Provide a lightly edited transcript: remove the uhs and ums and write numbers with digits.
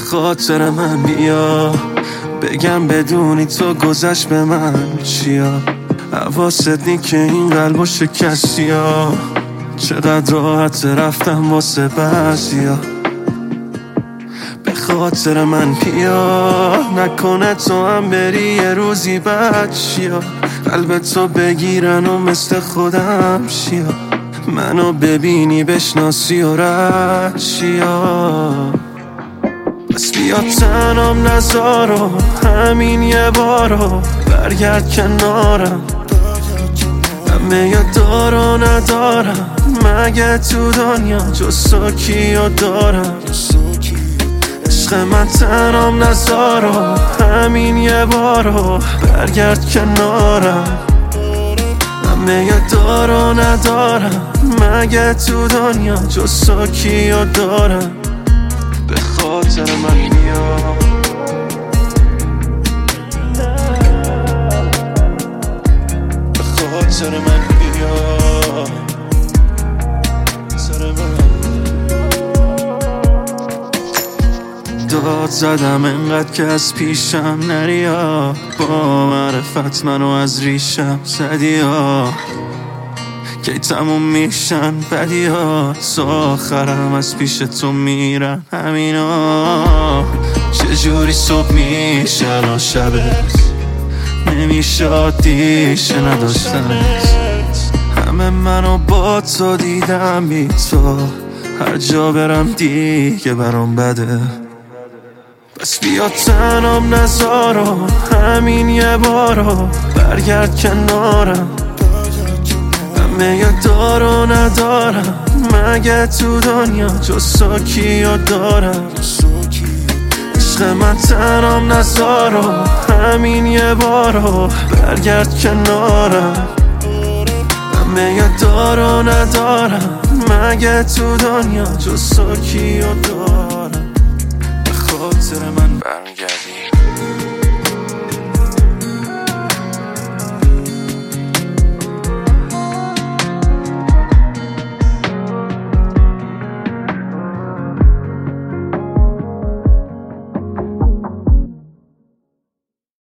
خاطر من بیا، بگم بدونی تو گذشت به من چیا. حواست نی که این قلبو شکستی ها، چقدر راحت رفتم واسه بعضیا. به خاطر من بیا، نکنه تو هم بری یه روزی بعد چیا. قلب تو بگیرن و مثل خودم شیا، منو ببینی بشناسی و رد چیا. بس بیا تنم نذارو، همین یه بارو برگرد کنارم. همه یا دارو ندارم، مگه تو دنیا جز تو کیو دارم. عشق من تنم نذارو، همین یه بارو برگرد کنارم. همه یا دارو ندارم، مگه تو دنیا جز تو کیو دارم. به خاطر من بیا، به خاطر من بیا. داد زدم انقدر که از پیشم نریا، با معرفت منو از ریشم زدی ها. کی تموم میشن بدی ها، تا آخرم از پیش تو میرن همینا. چجوری صبح میشه الان شبه، نمیشه عادیشه نداشتنت. همه منو با تو دیدم بی تو، هر جا برم دیگه برام بده. بس بیا تنم نذارو، همین یه بارو برگرد کنارم. همه یا دارو ندارم، مگه تو دنیا جز تو کیو دارم. عشق من تنم نذارو، همین یه بارو برگرد کنارم. همه یا دارو ندارم، مگه تو دنیا جز تو کیو دارم. به خاطر من برگردی.